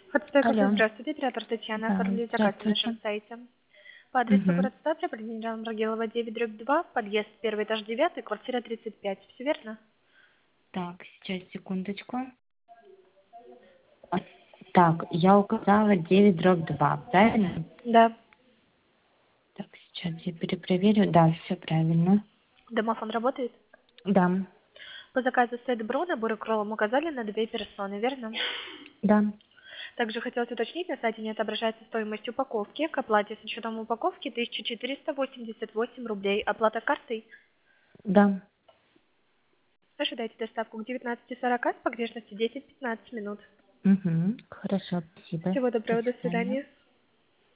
Хотстой кафе, Алло. здравствуйте, оператор Татьяна, Да, оформили заказ на здравствуйте. нашем сайте. По адресу Угу. город Ставля, генерал Маргелова 9/2, подъезд, первый этаж 9, квартира 35. Все верно? Так, сейчас, секундочку. А, Так, я указала 9/2, правильно? Да. Так, сейчас я перепроверю. Да, все правильно. Домофон работает? Да, По заказу сет Бро набор кролом указали на 2 персоны, верно? да, Также хотелось уточнить, на сайте не отображается стоимость упаковки. К оплате с учетом упаковки 1488 рублей. Оплата картой. да. Ожидайте доставку к 19:40 с погрешностью 10-15 минут. Угу. Хорошо, спасибо. Всего До доброго, до свидания. свидания.